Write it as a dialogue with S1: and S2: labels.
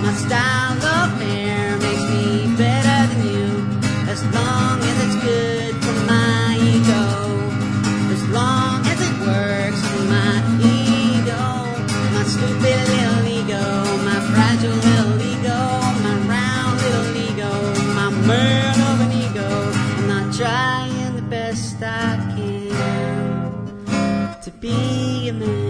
S1: My style of hair makes me better than you, as long as it's good for my ego, as long as it works for my ego, my stupid little ego, my fragile little ego, my round little ego, my man of an ego. I'm not trying the best I can to be a man.